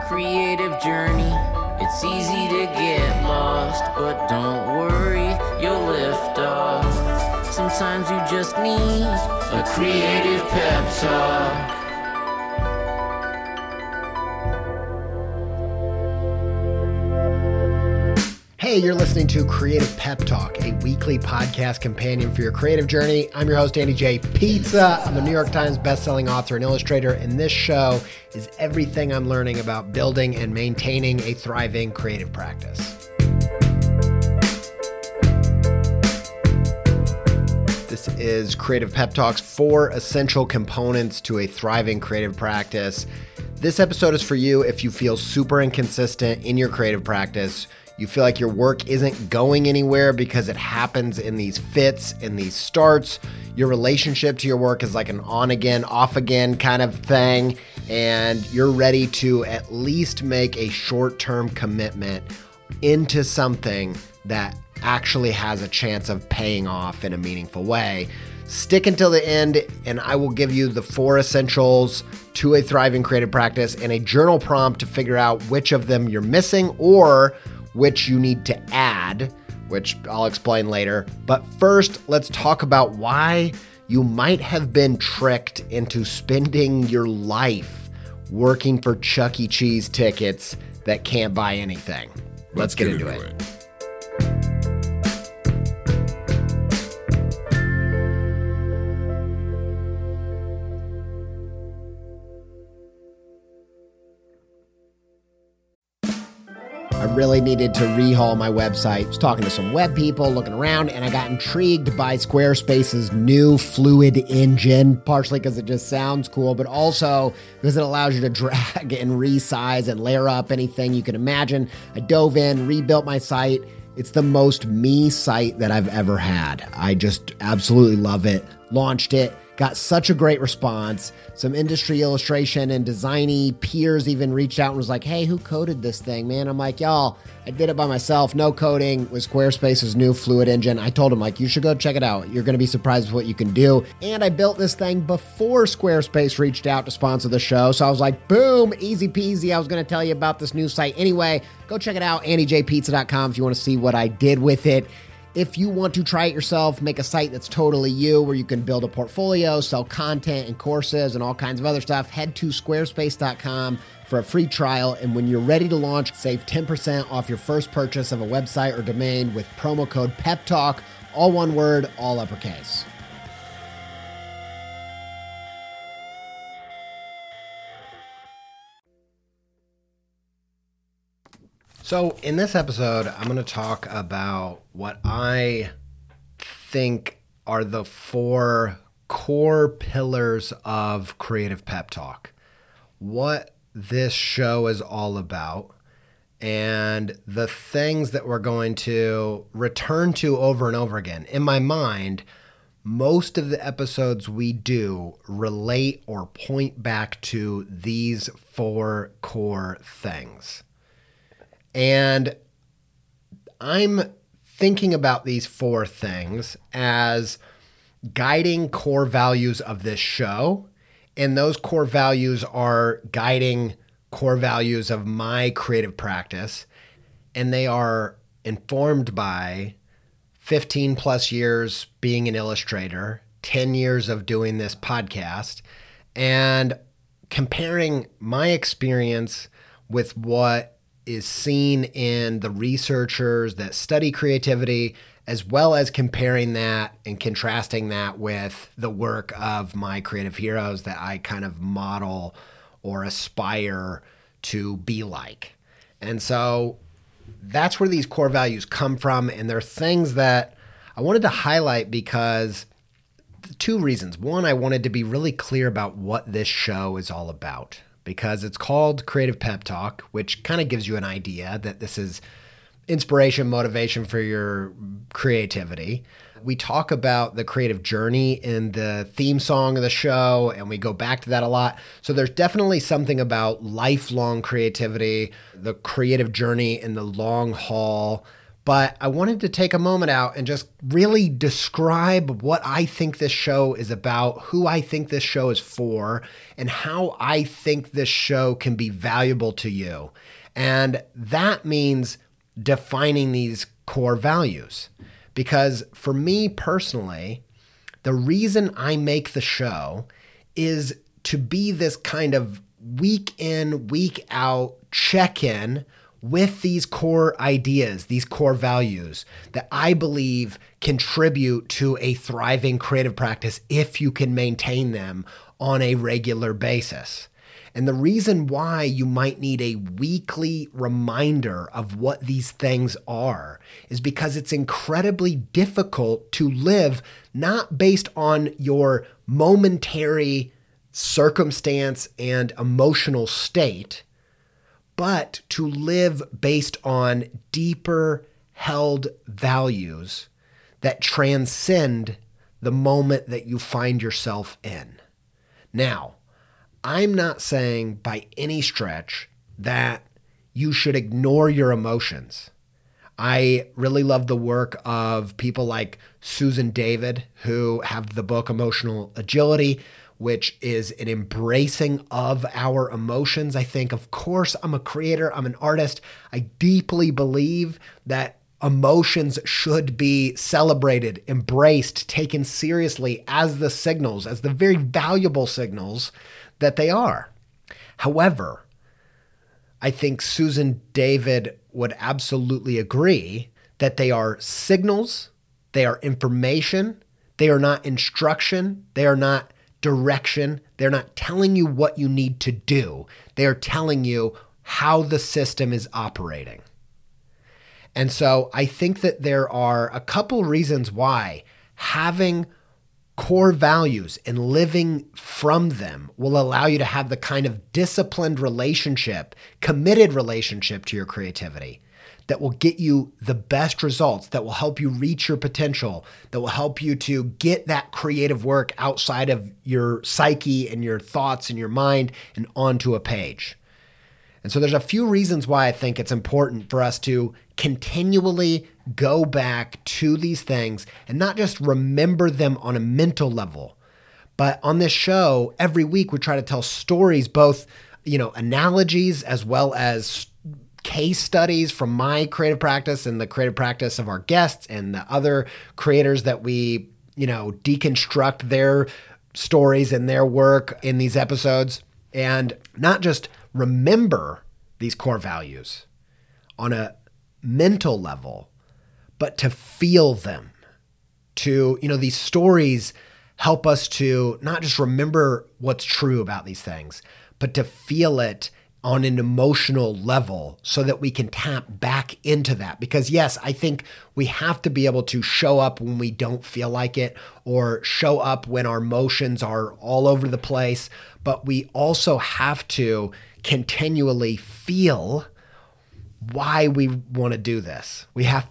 creative journey. It's easy to get lost, but don't worry, you'll lift off. Sometimes you just need a creative pep talk. Hey, you're listening to Creative Pep Talk, a weekly podcast companion for your creative journey. I'm your host, Andy J. Pizza. I'm a New York Times bestselling author and illustrator, and this show is everything I'm learning about building and maintaining a thriving creative practice. This is Creative Pep Talk's 4 essential components to a thriving creative practice. This episode is for you if you feel super inconsistent in your creative practice. You feel like your work isn't going anywhere because it happens in these fits, in these starts. Your relationship to your work is like an on again, off again kind of thing. And you're ready to at least make a short-term commitment into something that actually has a chance of paying off in a meaningful way. Stick until the end, and I will give you the 4 essentials to a thriving creative practice and a journal prompt to figure out which of them you're missing or which you need to add, which I'll explain later. But first, let's talk about why you might have been tricked into spending your life working for Chuck E. Cheese tickets that can't buy anything. Let's get into it. I really needed to rehaul my website. I was talking to some web people, looking around, and I got intrigued by Squarespace's new Fluid engine, partially because it just sounds cool, but also because it allows you to drag and resize and layer up anything you can imagine. I dove in, rebuilt my site. It's the most me site that I've ever had. I just absolutely love it. Launched it. Got such a great response. Some industry illustration and designy peers even reached out and was like, hey, who coded this thing, man? I'm like, y'all, I did it by myself. No coding with Squarespace's new Fluid engine. I told them, like, you should go check it out. You're going to be surprised with what you can do. And I built this thing before Squarespace reached out to sponsor the show. So I was like, boom, easy peasy. I was going to tell you about this new site. Anyway, go check it out, andyjpizza.com if you want to see what I did with it. If you want to try it yourself, make a site that's totally you, where you can build a portfolio, sell content and courses and all kinds of other stuff, head to squarespace.com for a free trial. And when you're ready to launch, save 10% off your first purchase of a website or domain with promo code PEPTALK, all one word, all uppercase. So in this episode, I'm going to talk about what I think are the 4 core pillars of Creative Pep Talk, what this show is all about, and the things that we're going to return to over and over again. In my mind, most of the episodes we do relate or point back to these 4 core things. And I'm thinking about these 4 things as guiding core values of this show. And those core values are guiding core values of my creative practice. And they are informed by 15 plus years being an illustrator, 10 years of doing this podcast, and comparing my experience with what is seen in the researchers that study creativity, as well as comparing that and contrasting that with the work of my creative heroes that I kind of model or aspire to be like. And so that's where these core values come from. And they're things that I wanted to highlight because 2 reasons. One, I wanted to be really clear about what this show is all about, because it's called Creative Pep Talk, which kind of gives you an idea that this is inspiration, motivation for your creativity. We talk about the creative journey in the theme song of the show, and we go back to that a lot. So there's definitely something about lifelong creativity, the creative journey in the long haul. But I wanted to take a moment out and just really describe what I think this show is about, who I think this show is for, and how I think this show can be valuable to you. And that means defining these core values. Because for me personally, the reason I make the show is to be this kind of week in, week out check-in with these core ideas, these core values that I believe contribute to a thriving creative practice if you can maintain them on a regular basis. And the reason why you might need a weekly reminder of what these things are is because it's incredibly difficult to live not based on your momentary circumstance and emotional state, but to live based on deeper held values that transcend the moment that you find yourself in. Now, I'm not saying by any stretch that you should ignore your emotions. I really love the work of people like Susan David, who have the book Emotional Agility, which is an embracing of our emotions. I think, of course, I'm a creator, I'm an artist. I deeply believe that emotions should be celebrated, embraced, taken seriously as the signals, as the very valuable signals that they are. However, I think Susan David would absolutely agree that they are signals, they are information, they are not instruction, they are not direction, they're not telling you what you need to do. They are telling you how the system is operating. And so I think that there are a couple reasons why having core values and living from them will allow you to have the kind of disciplined relationship, committed relationship to your creativity that will get you the best results, that will help you reach your potential, that will help you to get that creative work outside of your psyche and your thoughts and your mind and onto a page. And so there's a few reasons why I think it's important for us to continually go back to these things and not just remember them on a mental level. But on this show, every week we try to tell stories, both, analogies as well as case studies from my creative practice and the creative practice of our guests and the other creators that we, deconstruct their stories and their work in these episodes. And not just remember these core values on a mental level, but to feel them. These stories help us to not just remember what's true about these things, but to feel it on an emotional level so that we can tap back into that. Because yes, I think we have to be able to show up when we don't feel like it or show up when our emotions are all over the place, but we also have to continually feel why we want to do this. We have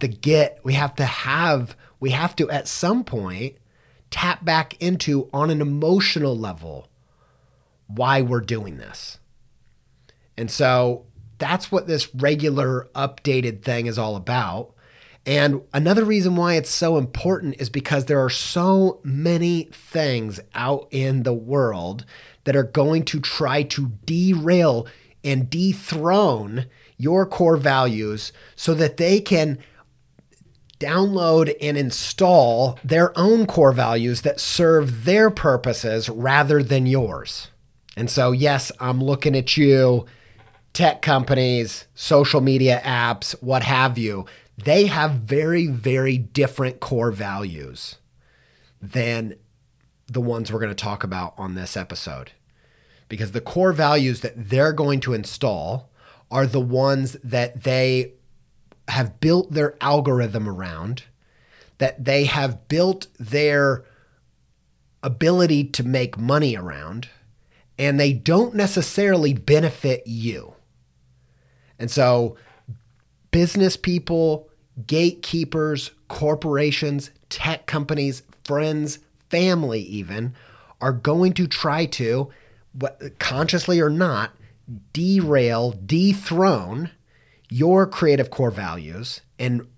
to at some point tap back into, on an emotional level, why we're doing this. And so that's what this regular updated thing is all about. And another reason why it's so important is because there are so many things out in the world that are going to try to derail and dethrone your core values so that they can download and install their own core values that serve their purposes rather than yours. And so, yes, I'm looking at you, tech companies, social media apps, what have you. They have very, very different core values than the ones we're going to talk about on this episode. Because the core values that they're going to install are the ones that they have built their algorithm around, that they have built their ability to make money around, and they don't necessarily benefit you. And so business people, gatekeepers, corporations, tech companies, friends, family even, are going to try to, consciously or not, derail, dethrone your creative core values and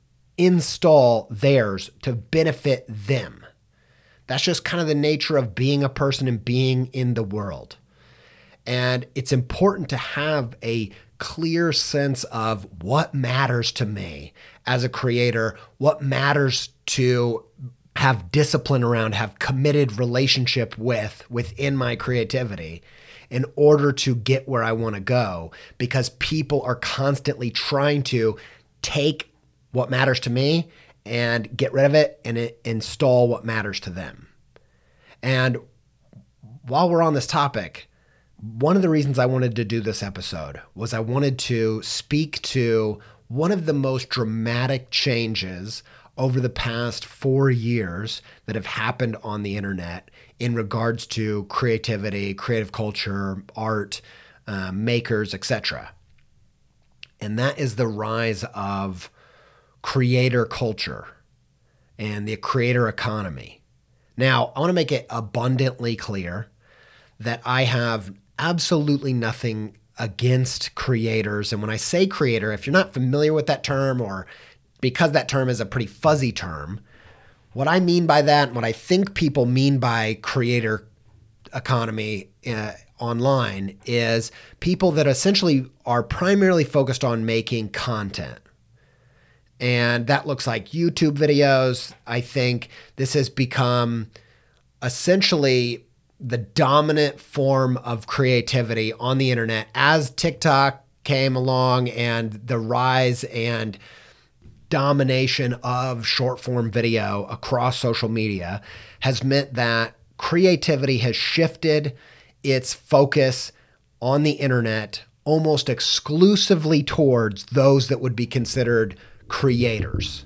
install theirs to benefit them. That's just kind of the nature of being a person and being in the world. And it's important to have a clear sense of what matters to me as a creator, what matters to have discipline around, have committed relationship within my creativity in order to get where I want to go, because people are constantly trying to take what matters to me and get rid of it and install what matters to them. And while we're on this topic, one of the reasons I wanted to do this episode was I wanted to speak to one of the most dramatic changes over the past 4 years that have happened on the internet in regards to creativity, creative culture, art, makers, etc. And that is the rise of creator culture and the creator economy. Now, I want to make it abundantly clear that I have absolutely nothing against creators. And when I say creator, if you're not familiar with that term, or because that term is a pretty fuzzy term, what I mean by that, and what I think people mean by creator economy online, is people that essentially are primarily focused on making content. And that looks like YouTube videos. I think this has become essentially the dominant form of creativity on the internet as TikTok came along, and the rise and domination of short form video across social media has meant that creativity has shifted its focus on the internet almost exclusively towards those that would be considered creators.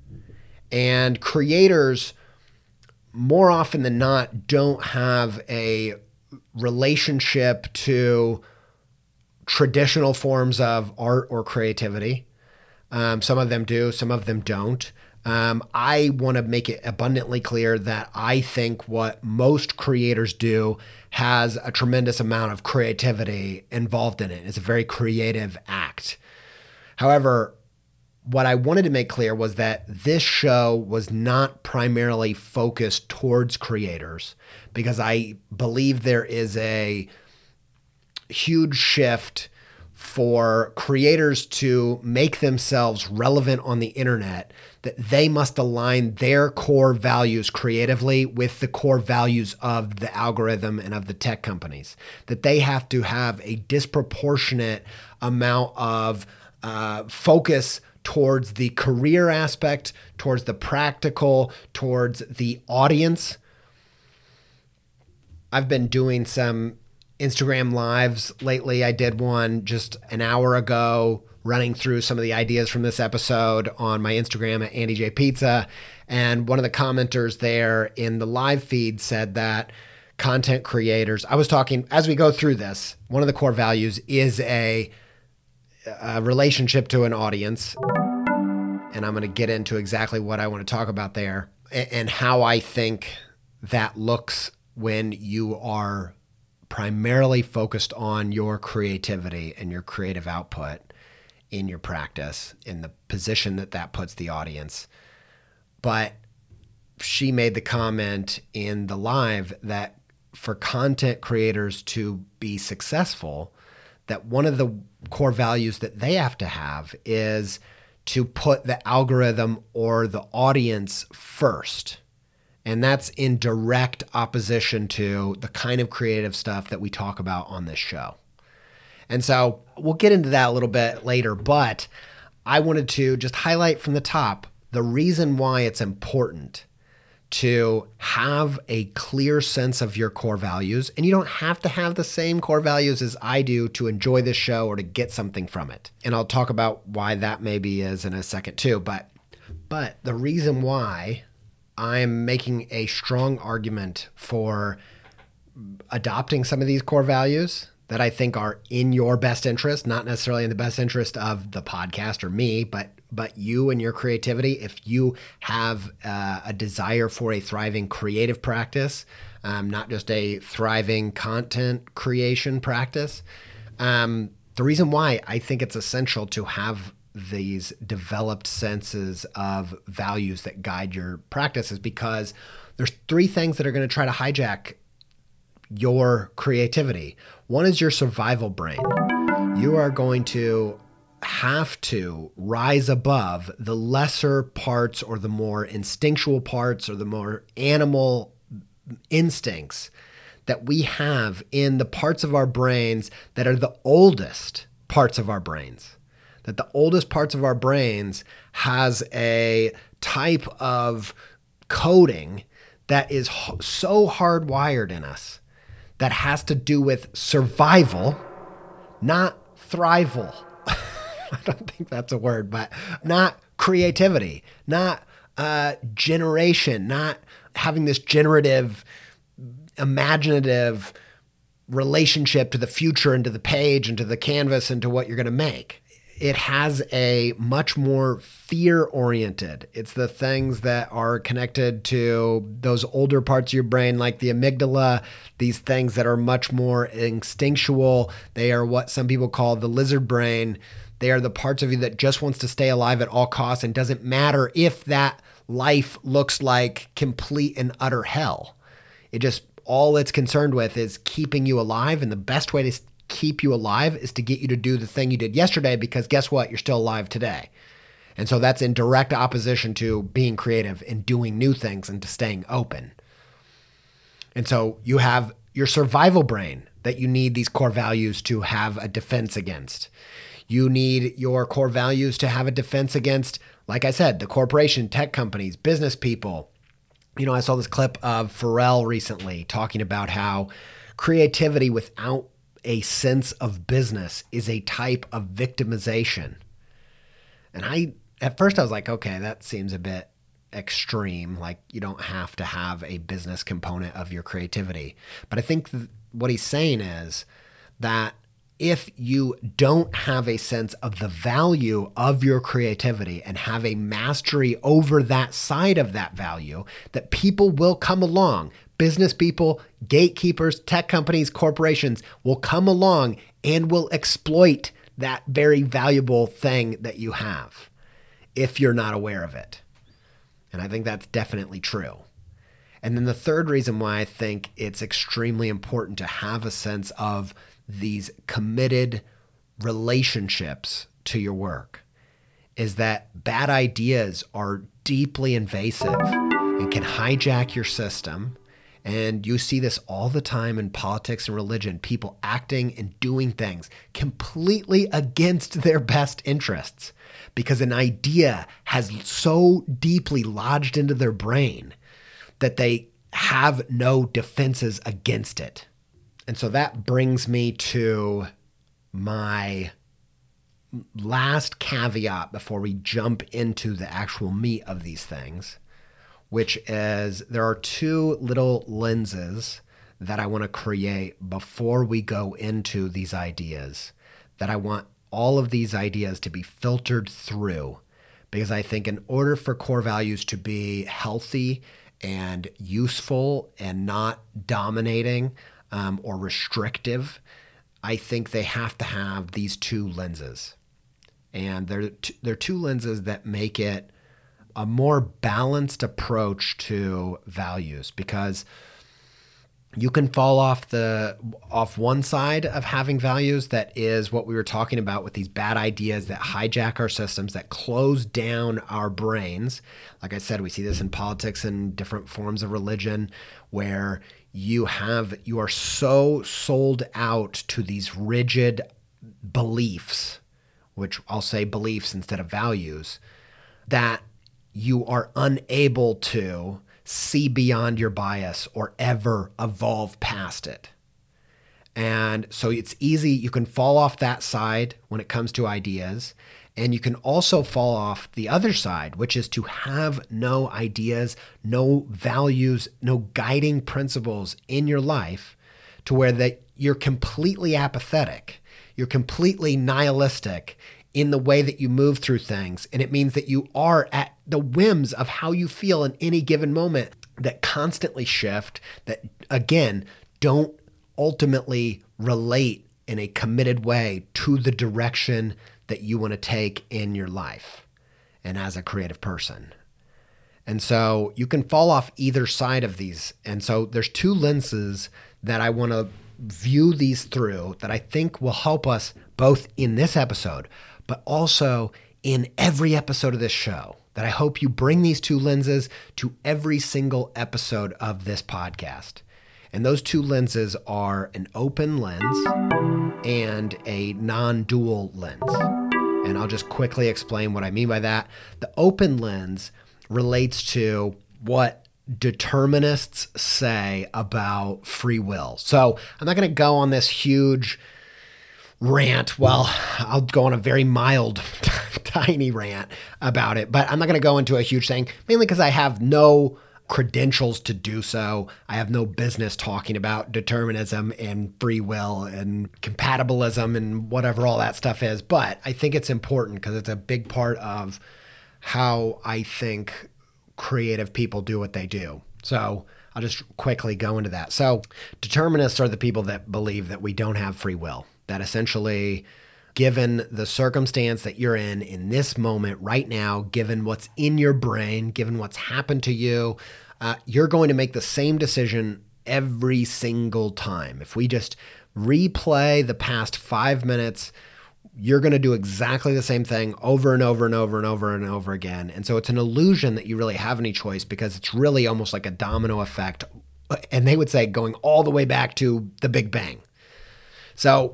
And creators, more often than not, don't have a relationship to traditional forms of art or creativity. Some of them do, some of them don't. I want to make it abundantly clear that I think what most creators do has a tremendous amount of creativity involved in it. It's a very creative act. However, what I wanted to make clear was that this show was not primarily focused towards creators, because I believe there is a huge shift for creators to make themselves relevant on the internet, that they must align their core values creatively with the core values of the algorithm and of the tech companies, that they have to have a disproportionate amount of focus towards the career aspect, towards the practical, towards the audience. I've been doing some Instagram lives lately. I did one just an hour ago, running through some of the ideas from this episode on my Instagram at Andy J Pizza. And one of the commenters there in the live feed said that content creators, I was talking, as we go through this, one of the core values is a relationship to an audience. And I'm going to get into exactly what I want to talk about there and how I think that looks when you are primarily focused on your creativity and your creative output in your practice, in the position that that puts the audience. But she made the comment in the live that for content creators to be successful, that one of the core values that they have to have is to put the algorithm or the audience first. And that's in direct opposition to the kind of creative stuff that we talk about on this show. And so we'll get into that a little bit later, but I wanted to just highlight from the top the reason why it's important to have a clear sense of your core values. And you don't have to have the same core values as I do to enjoy this show or to get something from it. And I'll talk about why that maybe is in a second too. But the reason why I'm making a strong argument for adopting some of these core values that I think are in your best interest, not necessarily in the best interest of the podcast or me, but you and your creativity. If you have a desire for a thriving creative practice, not just a thriving content creation practice, the reason why I think it's essential to have these developed senses of values that guide your practice is because there's three things that are going to try to hijack your creativity. One is your survival brain. You are going to have to rise above the lesser parts or the more instinctual parts or the more animal instincts that we have in the parts of our brains that are the oldest parts of our brains. That the oldest parts of our brains has a type of coding that is so hardwired in us that has to do with survival, not thrival. I don't think that's a word, but not creativity, not generation, not having this generative, imaginative relationship to the future and to the page and to the canvas and to what you're going to make. It has a much more fear-oriented. It's the things that are connected to those older parts of your brain, like the amygdala, these things that are much more instinctual. They are what some people call the lizard brain. They are the parts of you that just wants to stay alive at all costs and doesn't matter if that life looks like complete and utter hell. It just, all it's concerned with is keeping you alive, and the best way to keep you alive is to get you to do the thing you did yesterday, because guess what? You're still alive today. And so that's in direct opposition to being creative and doing new things and to staying open. And so you have your survival brain that you need these core values to have a defense against. You need your core values to have a defense against, like I said, the corporation, tech companies, business people. You know, I saw this clip of Pharrell recently talking about how creativity without a sense of business is a type of victimization. And at first I was like, okay, that seems a bit extreme. Like, you don't have to have a business component of your creativity. But I think what he's saying is that if you don't have a sense of the value of your creativity and have a mastery over that side of that value, that people will come along. Business people, gatekeepers, tech companies, corporations will come along and will exploit that very valuable thing that you have if you're not aware of it. And I think that's definitely true. And then the third reason why I think it's extremely important to have a sense of these committed relationships to your work is that bad ideas are deeply invasive and can hijack your system. And you see this all the time in politics and religion, people acting and doing things completely against their best interests because an idea has so deeply lodged into their brain that they have no defenses against it. And so that brings me to my last caveat before we jump into the actual meat of these things, which is there are two little lenses that I want to create before we go into these ideas, that I want all of these ideas to be filtered through, because I think in order for core values to be healthy and useful and not dominating or restrictive, I think they have to have these two lenses. And they're two lenses that make it a more balanced approach to values, because you can fall off one side of having values, that is what we were talking about with these bad ideas that hijack our systems, that close down our brains. Like I said, we see this in politics and different forms of religion, where you are so sold out to these rigid beliefs, which I'll say beliefs instead of values, that you are unable to see beyond your bias or ever evolve past it. And so it's easy, you can fall off that side when it comes to ideas, and you can also fall off the other side, which is to have no ideas, no values, no guiding principles in your life, to where that you're completely apathetic, you're completely nihilistic in the way that you move through things. And it means that you are at the whims of how you feel in any given moment, that constantly shift, that again, don't ultimately relate in a committed way to the direction that you want to take in your life and as a creative person. And so you can fall off either side of these. And so there's two lenses that I want to view these through that I think will help us both in this episode, but also in every episode of this show, that I hope you bring these two lenses to every single episode of this podcast. And those two lenses are an open lens and a non-dual lens. And I'll just quickly explain what I mean by that. The open lens relates to what determinists say about free will. So I'm not going to go on this huge rant. Well, I'll go on a very mild, tiny rant about it, but I'm not going to go into a huge thing, mainly because I have no credentials to do so. I have no business talking about determinism and free will and compatibilism and whatever all that stuff is. But I think it's important because it's a big part of how I think creative people do what they do. So I'll just quickly go into that. So determinists are the people that believe that we don't have free will, that essentially, given the circumstance that you're in this moment right now, given what's in your brain, given what's happened to you, you're going to make the same decision every single time. If we just replay the past 5 minutes, you're going to do exactly the same thing over and over and over and over and over again. And so it's an illusion that you really have any choice, because it's really almost like a domino effect. And they would say going all the way back to the Big Bang. So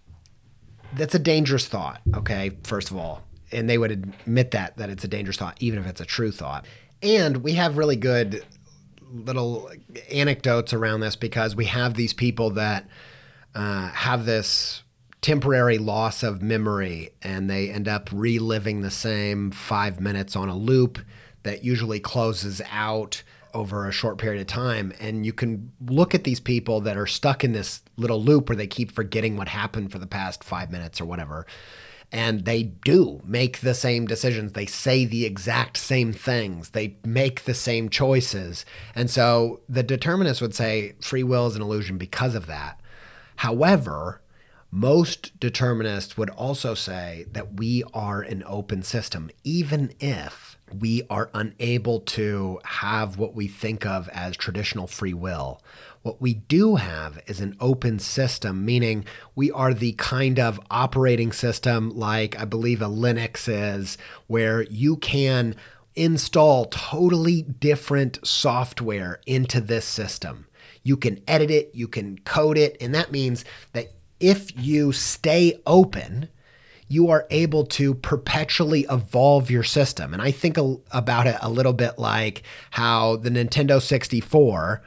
that's a dangerous thought, okay, first of all. And they would admit that it's a dangerous thought, even if it's a true thought. And we have really good little anecdotes around this, because we have these people that have this temporary loss of memory, and they end up reliving the same 5 minutes on a loop that usually closes out over a short period of time. And you can look at these people that are stuck in this little loop where they keep forgetting what happened for the past 5 minutes or whatever. And they do make the same decisions. They say the exact same things. They make the same choices. And so the determinists would say free will is an illusion because of that. However, most determinists would also say that we are an open system, even if we are unable to have what we think of as traditional free will. What we do have is an open system, meaning we are the kind of operating system like I believe a Linux is, where you can install totally different software into this system. You can edit it, you can code it, and that means that if you stay open, you are able to perpetually evolve your system. And I think about it a little bit like how the Nintendo 64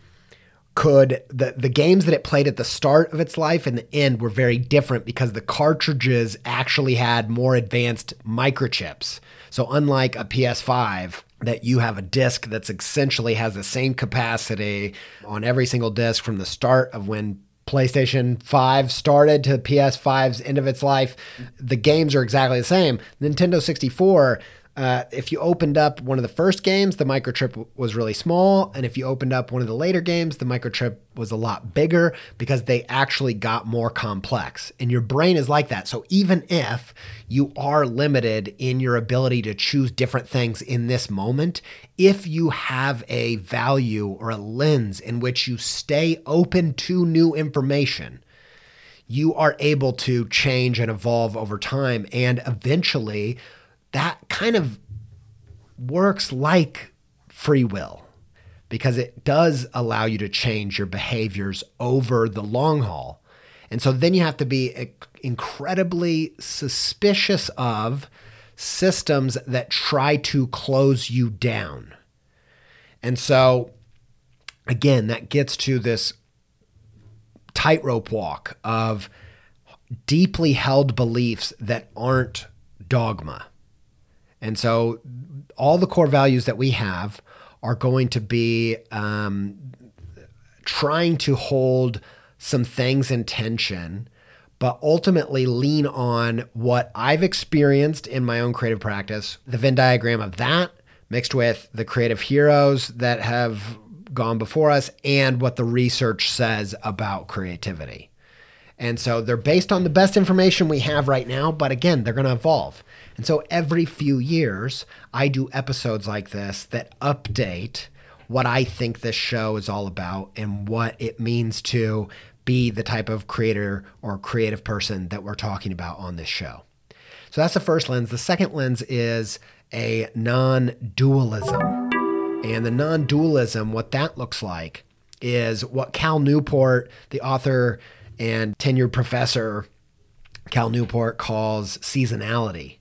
could, the games that it played at the start of its life and the end were very different because the cartridges actually had more advanced microchips. So unlike a PS5, that you have a disc that's essentially has the same capacity on every single disc from the start of when PlayStation 5 started to PS5's end of its life, the games are exactly the same. Nintendo 64, if you opened up one of the first games, the microchip was really small. And if you opened up one of the later games, the microchip was a lot bigger because they actually got more complex. And your brain is like that. So even if you are limited in your ability to choose different things in this moment, if you have a value or a lens in which you stay open to new information, you are able to change and evolve over time. And eventually, that kind of works like free will, because it does allow you to change your behaviors over the long haul. And so then you have to be incredibly suspicious of systems that try to close you down. And so, again, that gets to this tightrope walk of deeply held beliefs that aren't dogma. And so all the core values that we have are going to be trying to hold some things in tension, but ultimately lean on what I've experienced in my own creative practice, the Venn diagram of that mixed with the creative heroes that have gone before us and what the research says about creativity. And so they're based on the best information we have right now, but again, they're going to evolve. And so every few years, I do episodes like this that update what I think this show is all about and what it means to be the type of creator or creative person that we're talking about on this show. So that's the first lens. The second lens is a non-dualism. And the non-dualism, what that looks like is what Cal Newport, the author and tenured professor, Cal Newport, calls seasonality.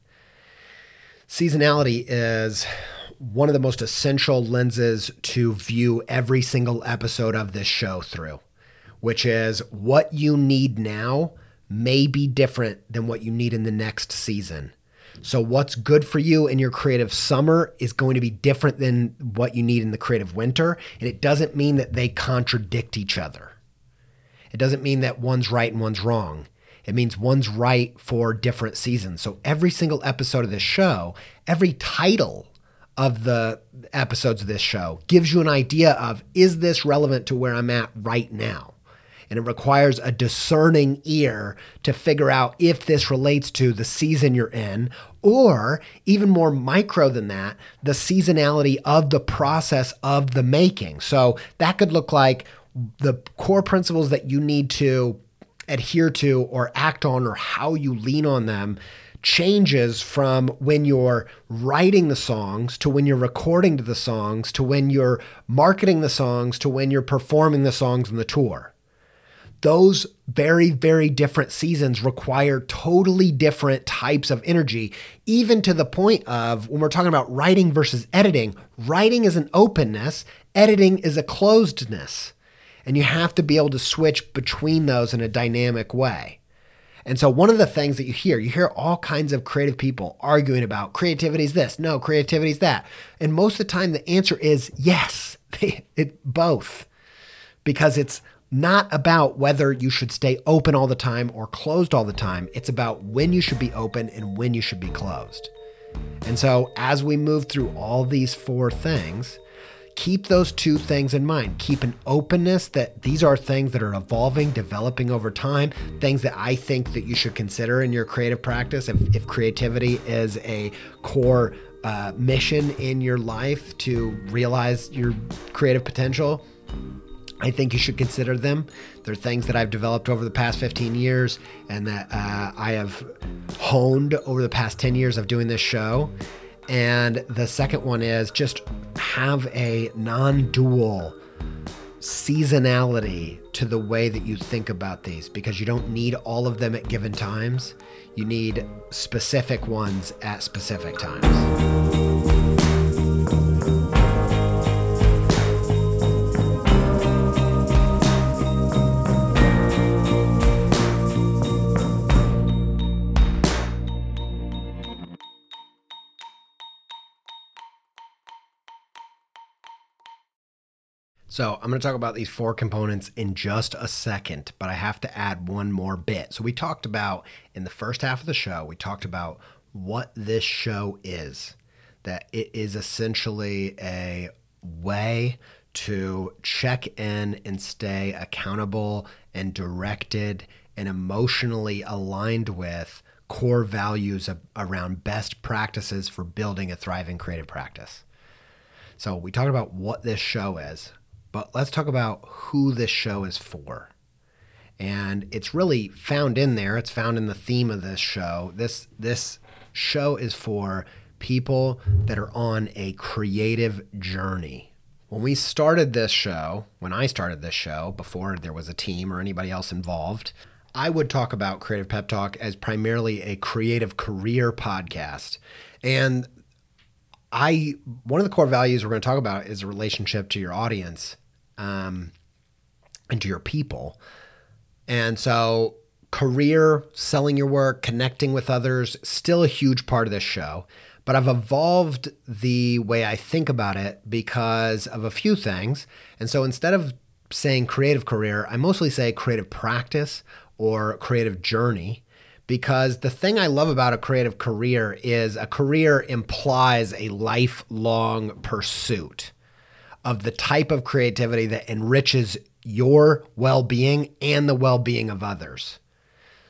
Seasonality is one of the most essential lenses to view every single episode of this show through, which is what you need now may be different than what you need in the next season. So what's good for you in your creative summer is going to be different than what you need in the creative winter. And it doesn't mean that they contradict each other. It doesn't mean that one's right and one's wrong. It means one's right for different seasons. So every single episode of this show, every title of the episodes of this show gives you an idea of, is this relevant to where I'm at right now? And it requires a discerning ear to figure out if this relates to the season you're in, or even more micro than that, the seasonality of the process of the making. So that could look like the core principles that you need to adhere to or act on, or how you lean on them, changes from when you're writing the songs to when you're recording to the songs to when you're marketing the songs to when you're performing the songs on the tour. Those very, very different seasons require totally different types of energy, even to the point of when we're talking about writing versus editing. Writing is an openness, editing is a closedness. And you have to be able to switch between those in a dynamic way. And so one of the things that you hear all kinds of creative people arguing about creativity is this, no, creativity is that. And most of the time the answer is yes, both. Because it's not about whether you should stay open all the time or closed all the time. It's about when you should be open and when you should be closed. And so as we move through all these four things, keep those two things in mind. Keep an openness that these are things that are evolving, developing over time, things that I think that you should consider in your creative practice. If creativity is a core mission in your life to realize your creative potential, I think you should consider them. They're things that I've developed over the past 15 years and that I have honed over the past 10 years of doing this show. And the second one is just have a non-dual seasonality to the way that you think about these, because you don't need all of them at given times. You need specific ones at specific times. So I'm going to talk about these four components in just a second, but I have to add one more bit. So we talked about, in the first half of the show, we talked about what this show is, that it is essentially a way to check in and stay accountable and directed and emotionally aligned with core values around best practices for building a thriving creative practice. So we talked about what this show is. But let's talk about who this show is for. And it's really found in there. It's found in the theme of this show. This show is for people that are on a creative journey. When I started this show, before there was a team or anybody else involved, I would talk about Creative Pep Talk as primarily a creative career podcast. And one of the core values we're going to talk about is a relationship to your audience and to your people. And so career, selling your work, connecting with others, still a huge part of this show. But I've evolved the way I think about it because of a few things. And so instead of saying creative career, I mostly say creative practice or creative journey, because the thing I love about a creative career is a career implies a lifelong pursuit of the type of creativity that enriches your well-being and the well-being of others.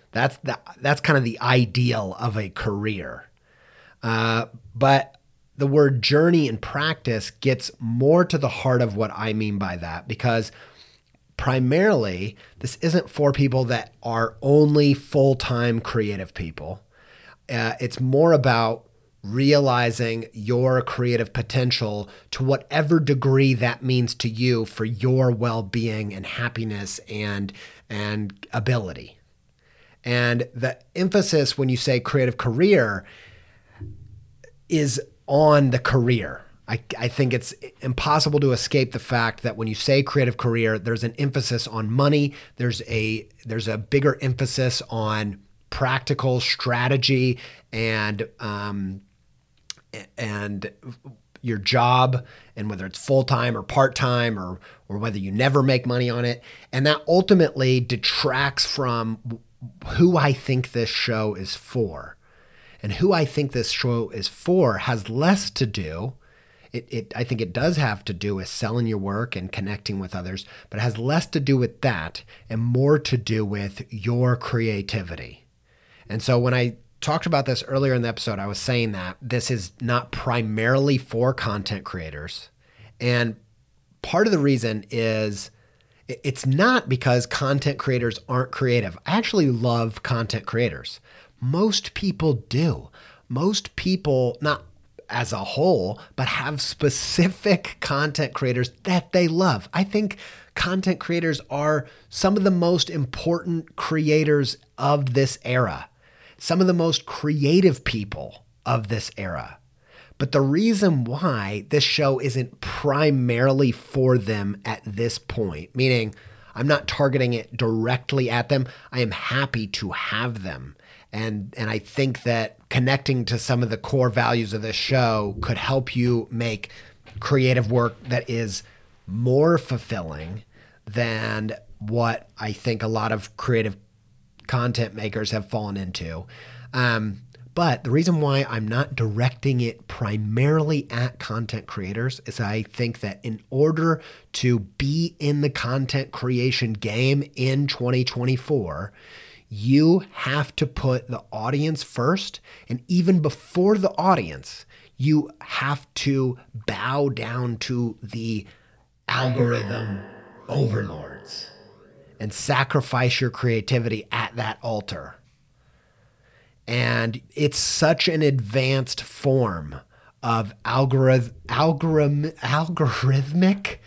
That's kind of the ideal of a career. But the word journey and practice gets more to the heart of what I mean by that, because primarily this isn't for people that are only full-time creative people. It's more about realizing your creative potential to whatever degree that means to you for your well-being and happiness and ability. And the emphasis when you say creative career is on the career. I think it's impossible to escape the fact that when you say creative career, there's an emphasis on money. There's a bigger emphasis on practical strategy and your job, and whether it's full-time or part-time or whether you never make money on it. And that ultimately detracts from who I think this show is for. And who I think this show is for has less to do. I think it does have to do with selling your work and connecting with others, but it has less to do with that and more to do with your creativity. And so when I talked about this earlier in the episode, I was saying that this is not primarily for content creators. And part of the reason is it's not because content creators aren't creative. I actually love content creators. Most people do. Most people, not as a whole, but have specific content creators that they love. I think content creators are some of the most important creators of this era, some of the most creative people of this era. But the reason why this show isn't primarily for them at this point, meaning I'm not targeting it directly at them, I am happy to have them. And I think that connecting to some of the core values of this show could help you make creative work that is more fulfilling than what I think a lot of creative content makers have fallen into. But the reason why I'm not directing it primarily at content creators is I think that in order to be in the content creation game in 2024, you have to put the audience first. And even before the audience, you have to bow down to the algorithm overlords and sacrifice your creativity at that altar. And it's such an advanced form of algorithmic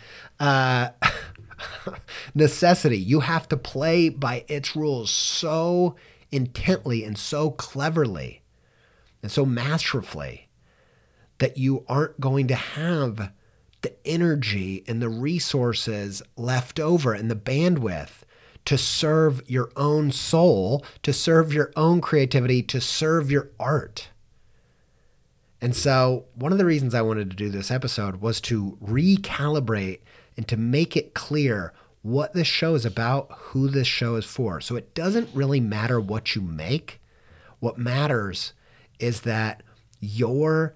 necessity. You have to play by its rules so intently and so cleverly and so masterfully that you aren't going to have the energy and the resources left over and the bandwidth to serve your own soul, to serve your own creativity, to serve your art. And so one of the reasons I wanted to do this episode was to recalibrate and to make it clear what this show is about, who this show is for. So it doesn't really matter what you make. What matters is that your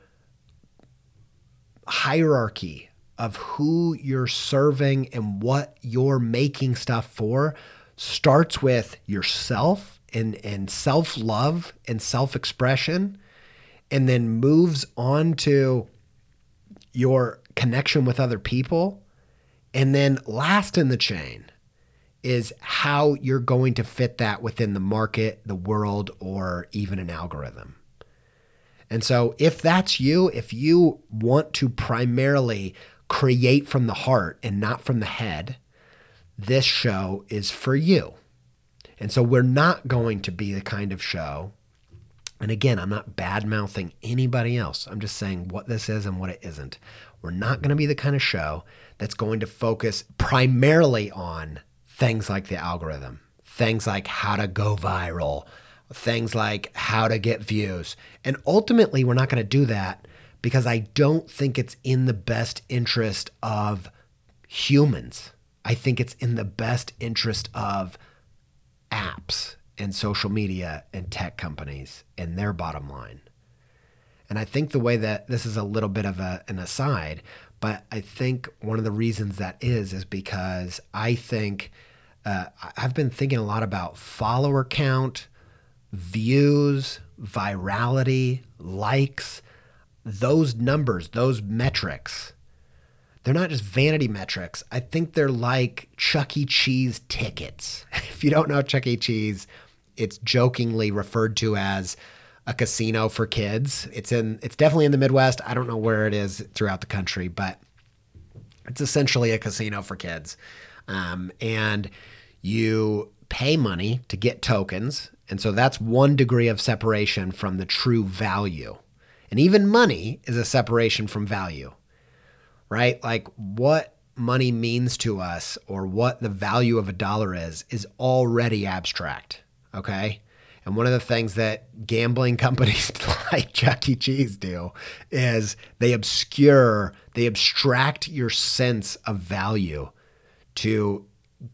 hierarchy of who you're serving and what you're making stuff for starts with yourself and self-love and self-expression, and then moves on to your connection with other people. And then last in the chain is how you're going to fit that within the market, the world, or even an algorithm. And so if that's you, if you want to primarily create from the heart and not from the head, this show is for you. And so we're not going to be the kind of show, and again, I'm not bad-mouthing anybody else. I'm just saying what this is and what it isn't. We're not going to be the kind of show that's going to focus primarily on things like the algorithm, things like how to go viral, things like how to get views. And ultimately, we're not going to do that because I don't think it's in the best interest of humans. I think it's in the best interest of apps and social media and tech companies and their bottom line. And I think the way that this is a little bit of an aside, but I think one of the reasons that is because I think I've been thinking a lot about follower count, views, virality, likes, those numbers, those metrics, they're not just vanity metrics. I think they're like Chuck E. Cheese tickets. If you don't know Chuck E. Cheese, it's jokingly referred to as a casino for kids. It's definitely in the Midwest. I don't know where it is throughout the country, but it's essentially a casino for kids. And you pay money to get tokens. And so that's one degree of separation from the true value. And even money is a separation from value, right? Like what money means to us or what the value of a dollar is already abstract, okay? And one of the things that gambling companies like Chuck E. Cheese do is they abstract your sense of value to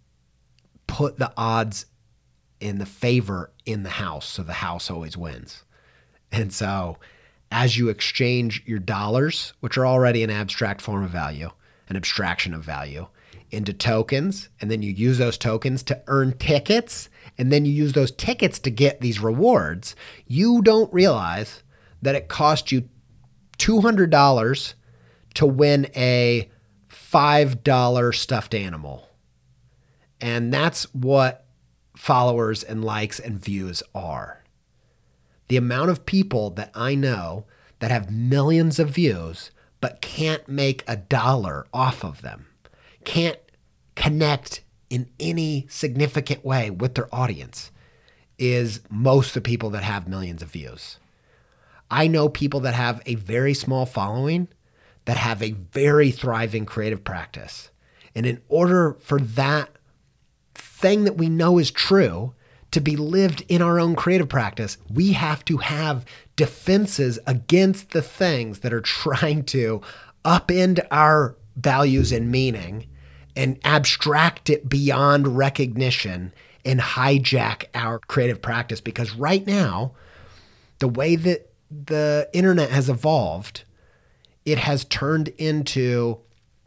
put the odds in the favor in the house, so the house always wins. And so as you exchange your dollars, which are already an abstract form of value, an abstraction of value, into tokens, and then you use those tokens to earn tickets, and then you use those tickets to get these rewards, you don't realize that it cost you $200 to win a $5 stuffed animal. And that's what followers and likes and views are. The amount of people that I know that have millions of views but can't make $1 off of them, can't connect in any significant way with their audience, is most of the people that have millions of views. I know people that have a very small following that have a very thriving creative practice. And in order for that thing that we know is true to be lived in our own creative practice, we have to have defenses against the things that are trying to upend our values and meaning and abstract it beyond recognition and hijack our creative practice. Because right now, the way that the internet has evolved, it has turned into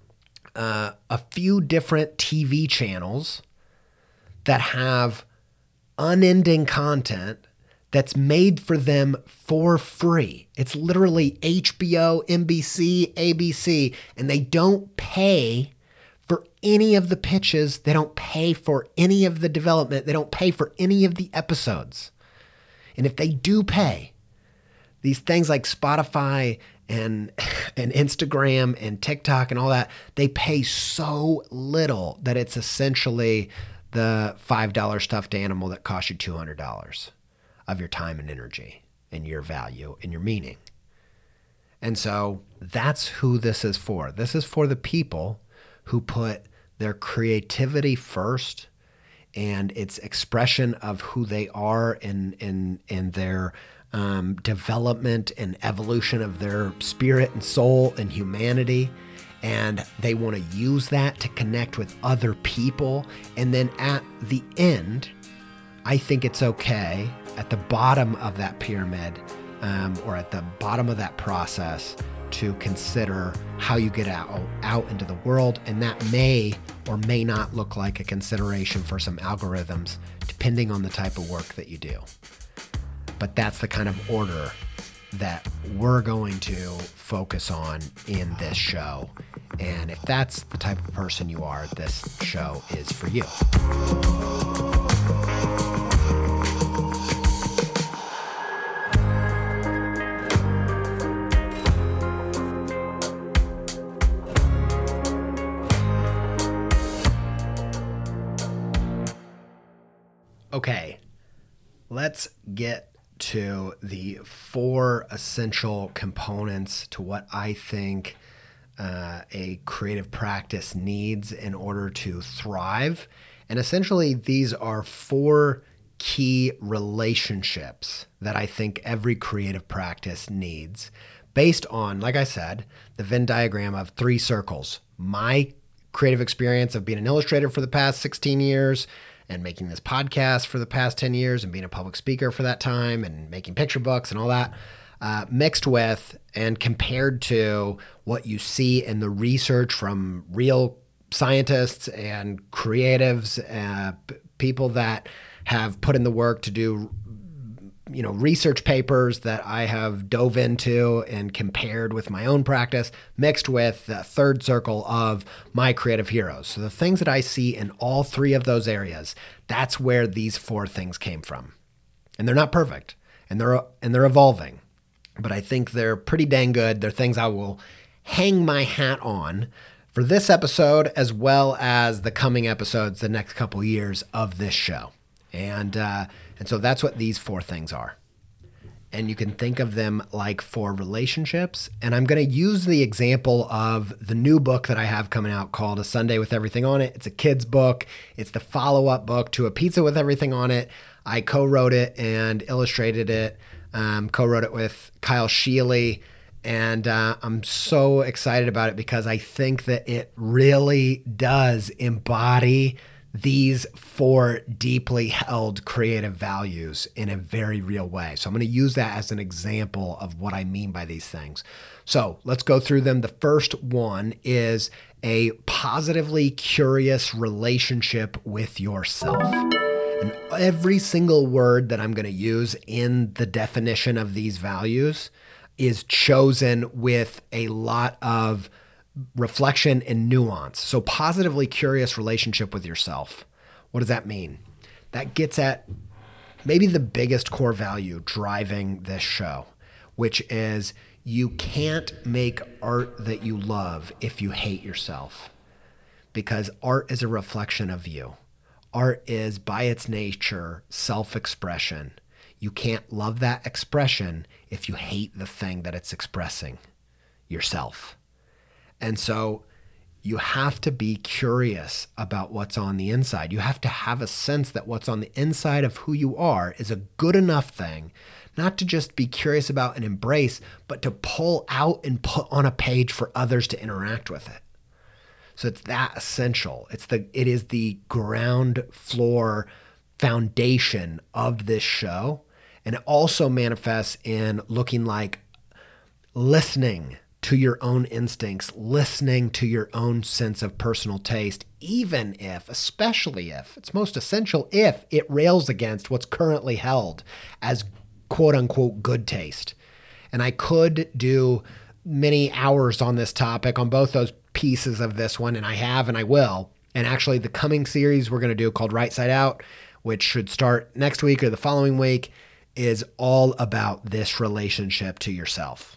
a few different TV channels that have unending content that's made for them for free. It's literally HBO, NBC, ABC, and they don't pay for any of the pitches. They don't pay for any of the development. They don't pay for any of the episodes. And if they do pay, these things like Spotify and Instagram and TikTok and all that, they pay so little that it's essentially the $5 stuffed animal that costs you $200 of your time and energy and your value and your meaning. And so that's who this is for. This is for the people who put their creativity first and its expression of who they are in their development and evolution of their spirit and soul and humanity. And they want to use that to connect with other people. And then at the end, I think it's okay at the bottom of that pyramid or at the bottom of that process to consider how you get out into the world. And that may or may not look like a consideration for some algorithms, depending on the type of work that you do. But that's the kind of order that we're going to focus on in this show. And if that's the type of person you are, this show is for you. Okay, let's get to the 4 essential components to what I think a creative practice needs in order to thrive. And essentially, these are 4 key relationships that I think every creative practice needs based on, like I said, the Venn diagram of 3 circles. My creative experience of being an illustrator for the past 16 years, and making this podcast for the past 10 years and being a public speaker for that time and making picture books and all that, mixed with and compared to what you see in the research from real scientists and creatives, people that have put in the work to do research papers that I have dove into and compared with my own practice, mixed with the third circle of my creative heroes. So the things that I see in all three of those areas, that's where these four things came from. And they're not perfect, and they're evolving, but I think they're pretty dang good. They're things I will hang my hat on for this episode, as well as the coming episodes, the next couple years of this show. And so that's what these four things are. And you can think of them like four relationships. And I'm going to use the example of the new book that I have coming out called A Sunday with Everything on It. It's a kid's book. It's the follow-up book to A Pizza with Everything on It. I co-wrote it and illustrated it. Co-wrote it with Kyle Sheely. And I'm so excited about it because I think that it really does embody these four deeply held creative values in a very real way. So I'm going to use that as an example of what I mean by these things. So let's go through them. The first one is a positively curious relationship with yourself. And every single word that I'm going to use in the definition of these values is chosen with a lot of reflection and nuance. So positively curious relationship with yourself. What does that mean? That gets at maybe the biggest core value driving this show, which is you can't make art that you love if you hate yourself, because art is a reflection of you. Art is by its nature self-expression. You can't love that expression if you hate the thing that it's expressing, yourself. And so you have to be curious about what's on the inside. You have to have a sense that what's on the inside of who you are is a good enough thing, not to just be curious about and embrace, but to pull out and put on a page for others to interact with it. So it's that essential. It is the ground floor foundation of this show. And it also manifests in looking like listening to your own instincts, listening to your own sense of personal taste, even if, especially if, it's most essential if it rails against what's currently held as quote unquote good taste. And I could do many hours on this topic on both those pieces of this one, and I have and I will. And actually the coming series we're going to do called Right Side Out, which should start next week or the following week, is all about this relationship to yourself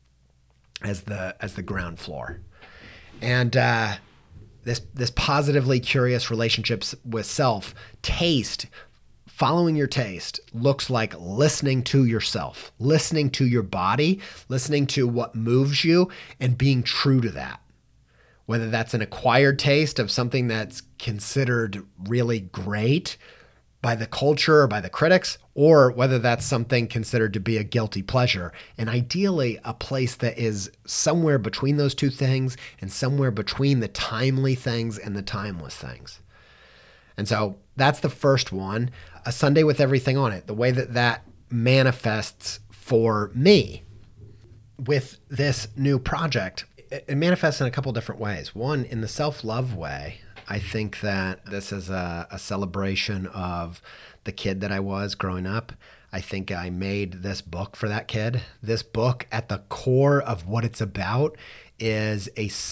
as the ground floor. And this positively curious relationships with self, taste, following your taste looks like listening to yourself, listening to your body, listening to what moves you, and being true to that. Whether that's an acquired taste of something that's considered really great by the culture or by the critics, or whether that's something considered to be a guilty pleasure. And ideally, a place that is somewhere between those two things and somewhere between the timely things and the timeless things. And so that's the first one, A Sunday with Everything on It, the way that manifests for me with this new project. It manifests in a couple different ways. One, in the self-love way, I think that this is a celebration of the kid that I was growing up. I think I made this book for that kid. This book, at the core of what it's about, is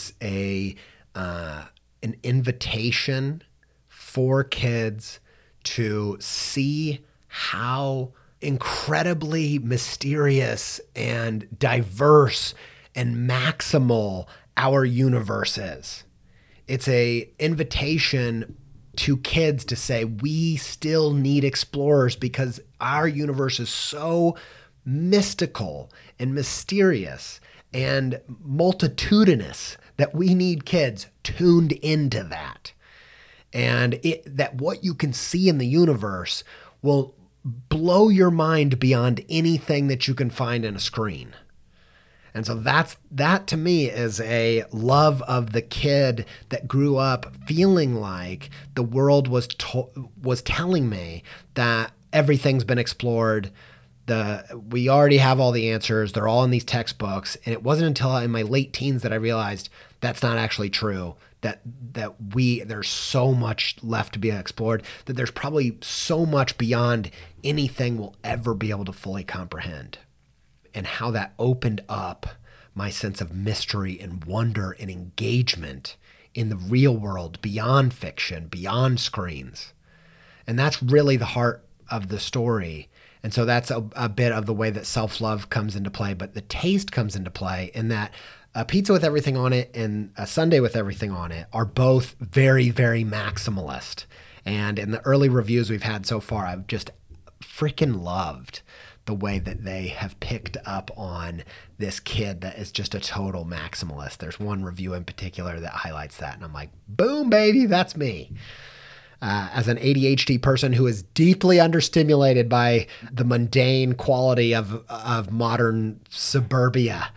an invitation for kids to see how incredibly mysterious and diverse and maximal our universe is. It's an invitation to kids to say, we still need explorers because our universe is so mystical and mysterious and multitudinous that we need kids tuned into that. And that what you can see in the universe will blow your mind beyond anything that you can find in a screen. And so that to me is a love of the kid that grew up feeling like the world was telling me that everything's been explored, We already have all the answers. They're all in these textbooks. And it wasn't until in my late teens that I realized that's not actually true. There's so much left to be explored, that there's probably so much beyond anything we'll ever be able to fully comprehend. And how that opened up my sense of mystery and wonder and engagement in the real world, beyond fiction, beyond screens. And that's really the heart of the story. And so that's a bit of the way that self-love comes into play, but the taste comes into play in that a pizza with everything on it and a sundae with everything on it are both very, very maximalist. And in the early reviews we've had so far, I've just freaking loved the way that they have picked up on this kid that is just a total maximalist. There's one review in particular that highlights that, and I'm like, boom, baby, that's me. As an ADHD person who is deeply understimulated by the mundane quality of modern suburbia,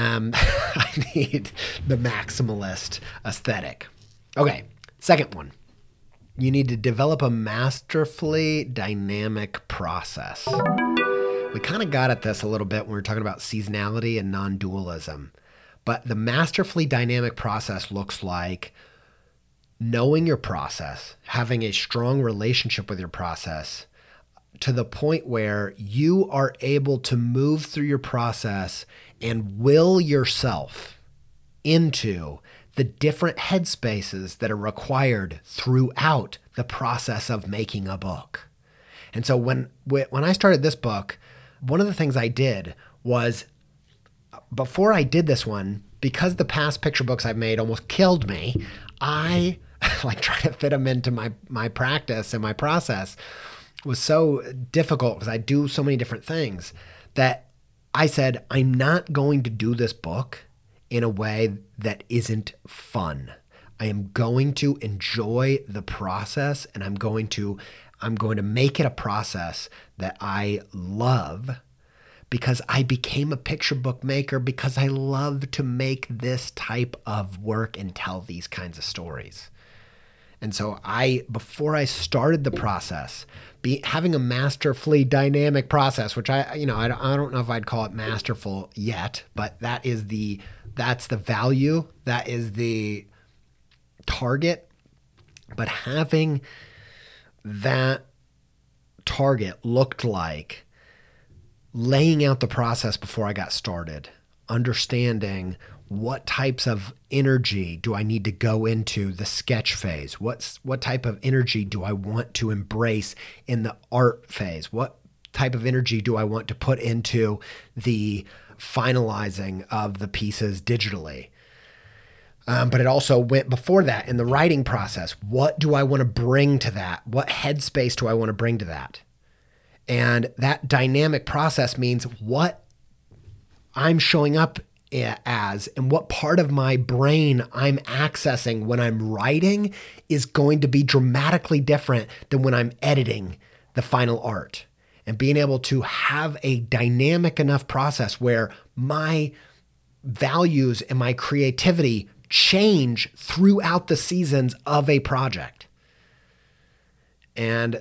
I need the maximalist aesthetic. Okay, second one. You need to develop a masterfully dynamic process. We kind of got at this a little bit when we were talking about seasonality and non-dualism, but the masterfully dynamic process looks like knowing your process, having a strong relationship with your process to the point where you are able to move through your process and will yourself into the different headspaces that are required throughout the process of making a book. And so when I started this book, one of the things I did was, before I did this one, because the past picture books I've made almost killed me, I like trying to fit them into my practice and my process was so difficult because I do so many different things that I said, I'm not going to do this book in a way that isn't fun. I am going to enjoy the process, and I'm going to make it a process that I love, because I became a picture book maker because I love to make this type of work and tell these kinds of stories. And so before I started the process, having a masterfully dynamic process, which I don't know if I'd call it masterful yet, but that's the value, that is the target. But having that target looked like laying out the process before I got started, understanding what types of energy do I need to go into the sketch phase? What type of energy do I want to embrace in the art phase? What type of energy do I want to put into the finalizing of the pieces digitally? But it also went before that in the writing process. What do I want to bring to that? What headspace do I want to bring to that? And that dynamic process means what I'm showing up as and what part of my brain I'm accessing when I'm writing is going to be dramatically different than when I'm editing the final art. And being able to have a dynamic enough process where my values and my creativity change throughout the seasons of a project. And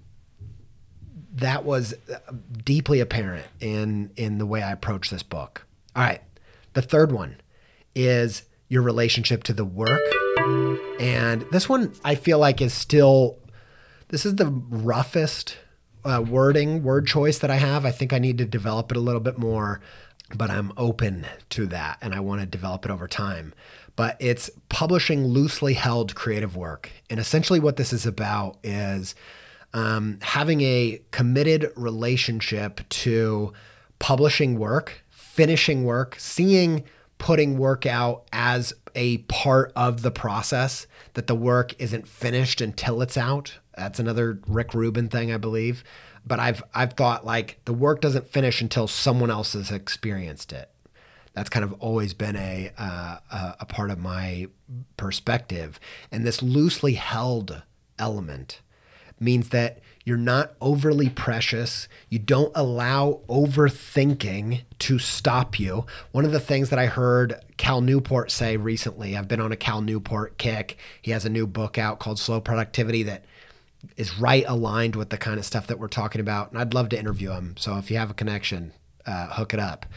that was deeply apparent in the way I approach this book. All right. The third one is your relationship to the work. And this one I feel like this is the roughest word choice that I have. I think I need to develop it a little bit more, but I'm open to that and I want to develop it over time. But it's publishing loosely held creative work. And essentially what this is about is having a committed relationship to publishing work, finishing work, seeing putting work out as a part of the process, that the work isn't finished until it's out. That's another Rick Rubin thing, I believe. But I've thought like the work doesn't finish until someone else has experienced it. That's kind of always been a part of my perspective. And this loosely held element means that you're not overly precious. You don't allow overthinking to stop you. One of the things that I heard Cal Newport say recently, I've been on a Cal Newport kick. He has a new book out called Slow Productivity that is right aligned with the kind of stuff that we're talking about. And I'd love to interview him. So if you have a connection, hook it up.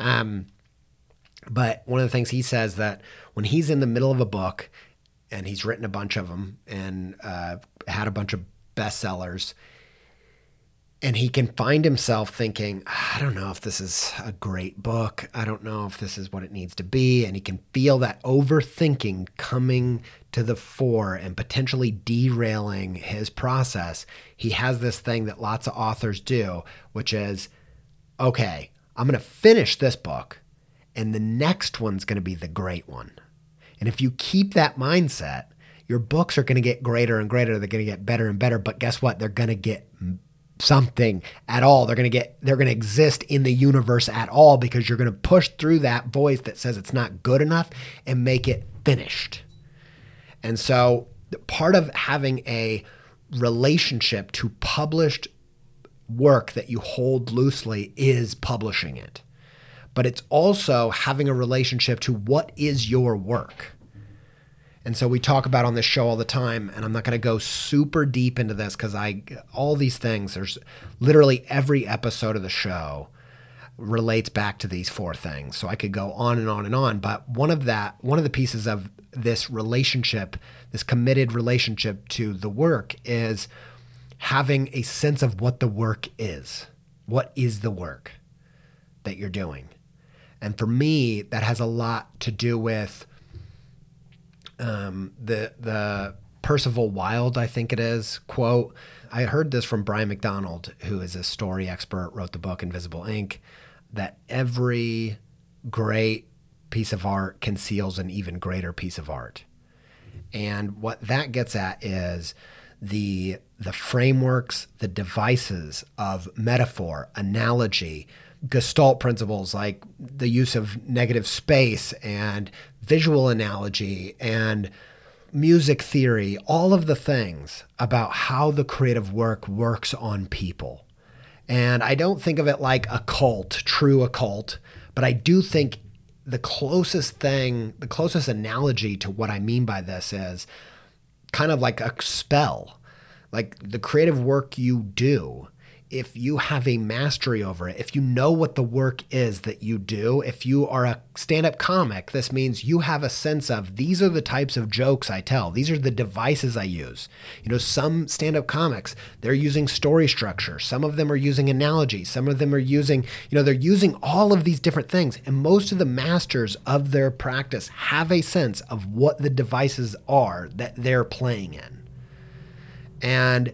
But one of the things he says that when he's in the middle of a book and he's written a bunch of them and had a bunch of bestsellers, and he can find himself thinking, I don't know if this is a great book. I don't know if this is what it needs to be. And he can feel that overthinking coming to the fore and potentially derailing his process. He has this thing that lots of authors do, which is, okay, I'm going to finish this book and the next one's going to be the great one. And if you keep that mindset, your books are going to get greater and greater. They're going to get better and better. But guess what? They're going to get something at all. They're going to exist in the universe at all, because you're going to push through that voice that says it's not good enough and make it finished. And so part of having a relationship to published work that you hold loosely is publishing it. But it's also having a relationship to what is your work. And so we talk about on this show all the time, and I'm not going to go super deep into this because all these things, there's literally every episode of the show relates back to these 4 things. So I could go on and on and on. But one of the pieces of this relationship, this committed relationship to the work, is having a sense of what the work is. What is the work that you're doing? And for me, that has a lot to do with the Percival Wilde, I think it is, quote. I heard this from Brian McDonald, who is a story expert, wrote the book Invisible Ink, that every great piece of art conceals an even greater piece of art. And what that gets at is the frameworks, the devices of metaphor, analogy, Gestalt principles like the use of negative space and visual analogy and music theory, all of the things about how the creative work works on people. And I don't think of it like a cult, true occult, but I do think the closest analogy to what I mean by this is kind of like a spell. Like the creative work you do, if you have a mastery over it, if you know what the work is that you do, if you are a stand-up comic, this means you have a sense of, these are the types of jokes I tell. These are the devices I use. Some stand-up comics, they're using story structure. Some of them are using analogy. Some of them are using, they're using all of these different things. And most of the masters of their practice have a sense of what the devices are that they're playing in. And,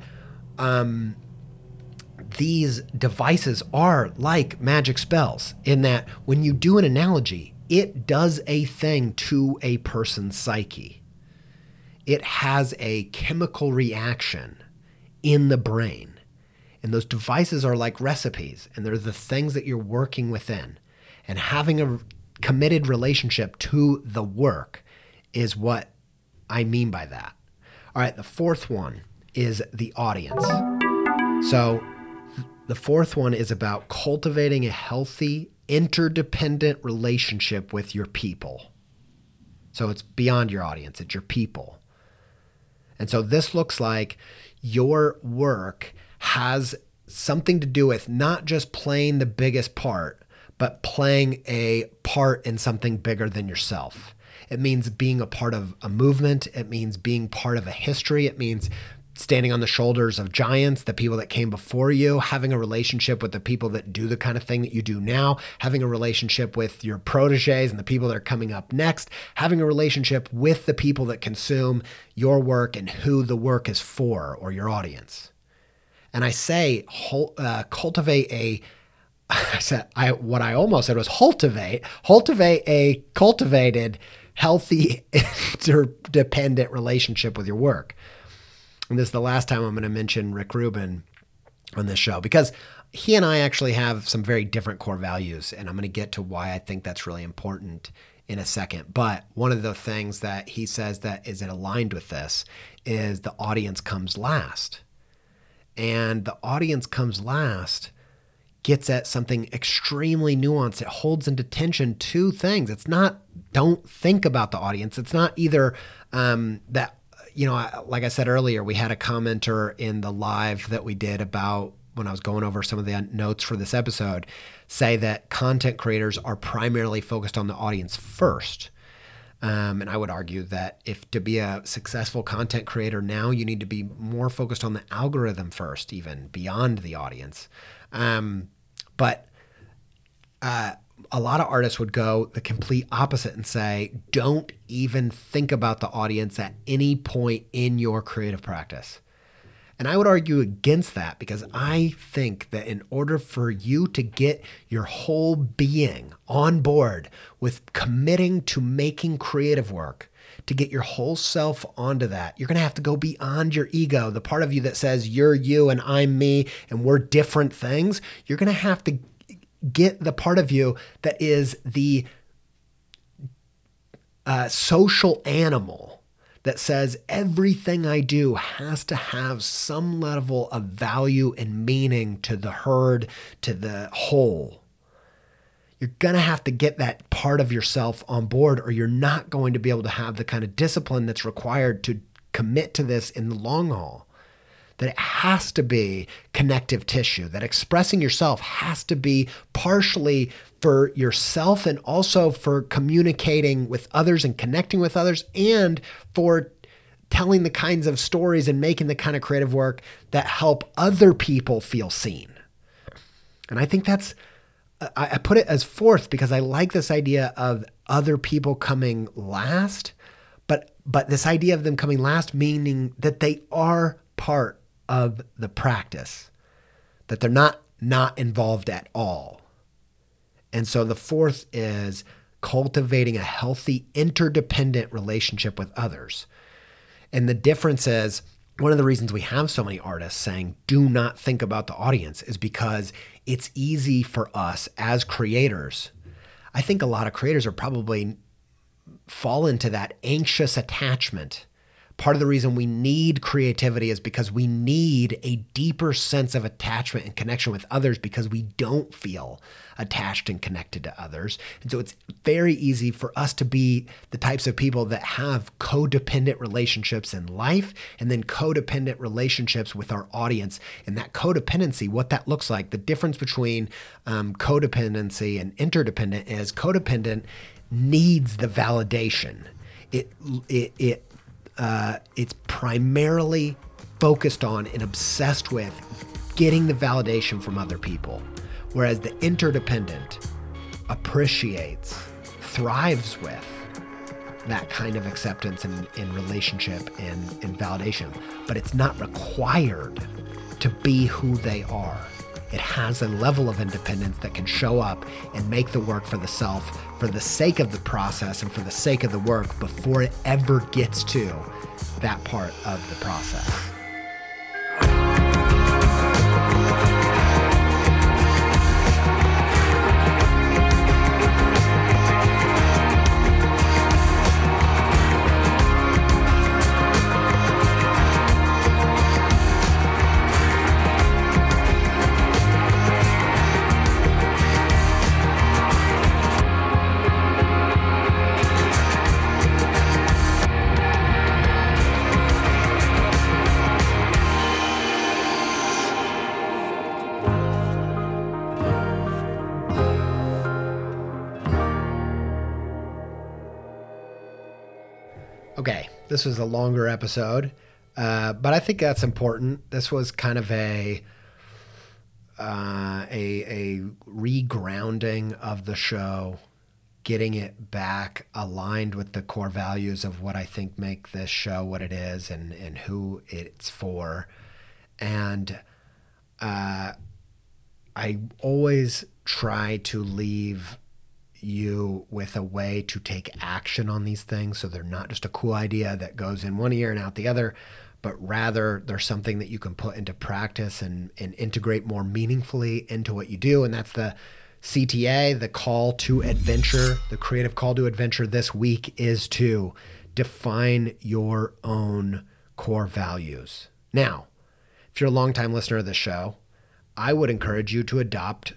these devices are like magic spells in that when you do an analogy, it does a thing to a person's psyche. It has a chemical reaction in the brain. And those devices are like recipes, and they're the things that you're working within. And having a committed relationship to the work is what I mean by that. All right, the 4th one is the audience. So the 4th one is about cultivating a healthy, interdependent relationship with your people. So it's beyond your audience, it's your people. And so this looks like your work has something to do with not just playing the biggest part, but playing a part in something bigger than yourself. It means being a part of a movement. It means being part of a history. It means standing on the shoulders of giants, the people that came before you, having a relationship with the people that do the kind of thing that you do now, having a relationship with your proteges and the people that are coming up next, having a relationship with the people that consume your work and who the work is for, or your audience. And I say cultivate what I almost said was cultivate a cultivated, healthy, interdependent relationship with your work. And this is the last time I'm going to mention Rick Rubin on this show, because he and I actually have some very different core values, and I'm going to get to why I think that's really important in a second. But one of the things that he says that is aligned with this is the audience comes last. And the audience comes last gets at something extremely nuanced. It holds into tension 2 things. It's not, don't think about the audience. It's not either that like I said earlier, we had a commenter in the live that we did about when I was going over some of the notes for this episode say that content creators are primarily focused on the audience first. And I would argue that if to be a successful content creator now, you need to be more focused on the algorithm first, even beyond the audience. But a lot of artists would go the complete opposite and say, don't even think about the audience at any point in your creative practice. And I would argue against that because I think that in order for you to get your whole being on board with committing to making creative work, to get your whole self onto that, you're going to have to go beyond your ego, the part of you that says you're you and I'm me and we're different things. You're going to have to get the part of you that is the social animal that says everything I do has to have some level of value and meaning to the herd, to the whole. You're going to have to get that part of yourself on board, or you're not going to be able to have the kind of discipline that's required to commit to this in the long haul. That it has to be connective tissue, that expressing yourself has to be partially for yourself and also for communicating with others and connecting with others and for telling the kinds of stories and making the kind of creative work that help other people feel seen. And I think that's, I put it as fourth because I like this idea of other people coming last, but this idea of them coming last meaning that they are part of the practice, that they're not involved at all. And so the fourth is cultivating a healthy interdependent relationship with others. And the difference is, one of the reasons we have so many artists saying do not think about the audience is because it's easy for us as creators. I think a lot of creators are probably fall into that anxious attachment. Part of the reason we need creativity is because we need a deeper sense of attachment and connection with others because we don't feel attached and connected to others. And so it's very easy for us to be the types of people that have codependent relationships in life and then codependent relationships with our audience. And that codependency, what that looks like, the difference between codependency and interdependent is codependent needs the validation. It's primarily focused on and obsessed with getting the validation from other people, whereas the interdependent appreciates, thrives with that kind of acceptance and relationship and validation, but it's not required to be who they are. It has a level of independence that can show up and make the work for the self for the sake of the process and for the sake of the work before it ever gets to that part of the process. Okay, this was a longer episode, but I think that's important. This was kind of a regrounding of the show, getting it back aligned with the core values of what I think make this show what it is and who it's for. And I always try to leave you with a way to take action on these things so they're not just a cool idea that goes in one ear and out the other, but rather there's something that you can put into practice and integrate more meaningfully into what you do. And that's the CTA, the call to adventure. The creative call to adventure this week is to define your own core values. Now, if you're a longtime listener of this show, I would encourage you to adopt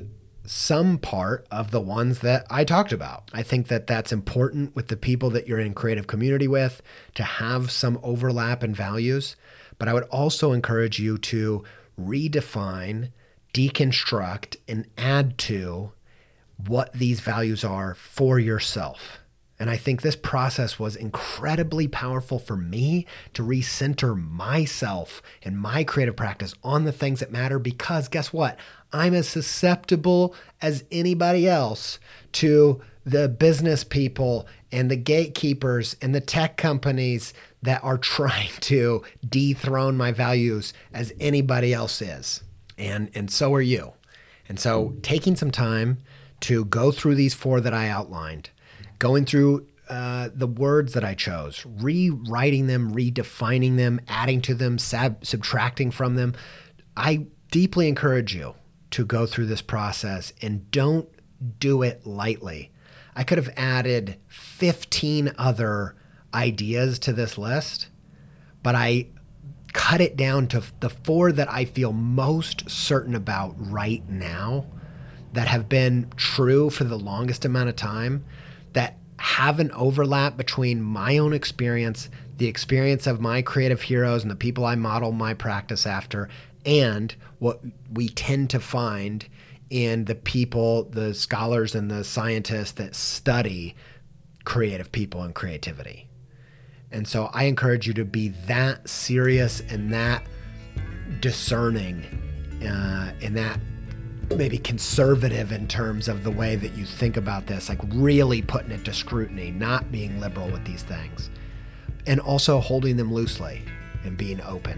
some part of the ones that I talked about. I think that that's important with the people that you're in creative community with, to have some overlap in values. But I would also encourage you to redefine, deconstruct, and add to what these values are for yourself. And I think this process was incredibly powerful for me to recenter myself and my creative practice on the things that matter, because guess what? I'm as susceptible as anybody else to the business people and the gatekeepers and the tech companies that are trying to dethrone my values as anybody else is. And so are you. And so taking some time to go through these 4 that I outlined, going through the words that I chose, rewriting them, redefining them, adding to them, subtracting from them. I deeply encourage you to go through this process, and don't do it lightly. I could have added 15 other ideas to this list, but I cut it down to the 4 that I feel most certain about right now, that have been true for the longest amount of time, that have an overlap between my own experience, the experience of my creative heroes and the people I model my practice after, and what we tend to find in the people, the scholars and the scientists that study creative people and creativity. And so I encourage you to be that serious and that discerning and that maybe conservative in terms of the way that you think about this, like really putting it to scrutiny, not being liberal with these things, and also holding them loosely and being open.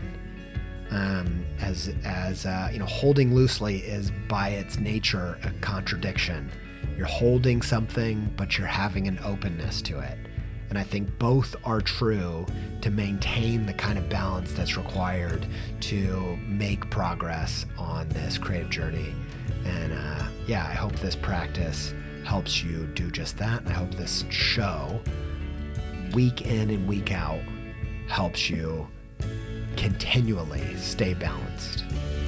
Holding loosely is by its nature a contradiction. You're holding something, but you're having an openness to it. And I think both are true to maintain the kind of balance that's required to make progress on this creative journey. And I hope this practice helps you do just that. And I hope this show, week in and week out, helps you continually stay balanced.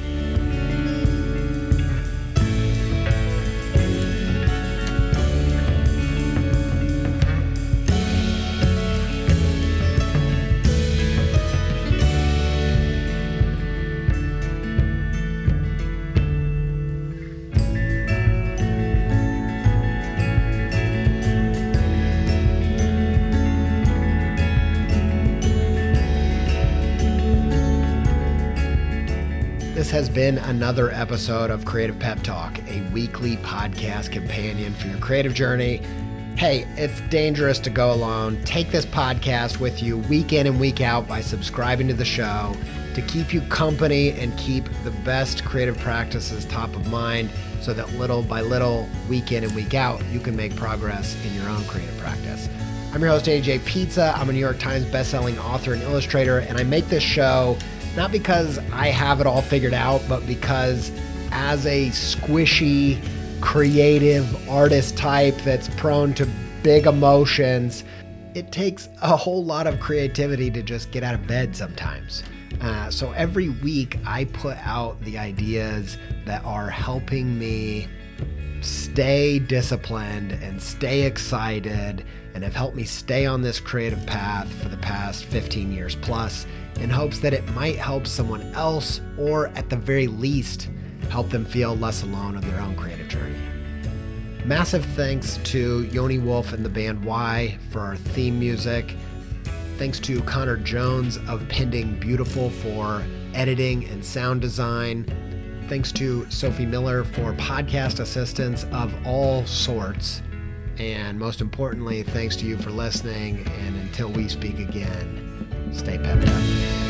This has been another episode of Creative Pep Talk, a weekly podcast companion for your creative journey. Hey, it's dangerous to go alone. Take this podcast with you week in and week out by subscribing to the show to keep you company and keep the best creative practices top of mind, so that little by little, week in and week out, you can make progress in your own creative practice. I'm your host, AJ Pizza. I'm a New York Times bestselling author and illustrator, and I make this show not because I have it all figured out, but because as a squishy, creative artist type that's prone to big emotions, it takes a whole lot of creativity to just get out of bed sometimes. So every week I put out the ideas that are helping me stay disciplined and stay excited, and have helped me stay on this creative path for the past 15 years plus, in hopes that it might help someone else, or at the very least, help them feel less alone on their own creative journey. Massive thanks to Yoni Wolf and the band Y for our theme music. Thanks to Connor Jones of Pending Beautiful for editing and sound design. Thanks to Sophie Miller for podcast assistance of all sorts. And most importantly, thanks to you for listening. And until we speak again, stay pepped up.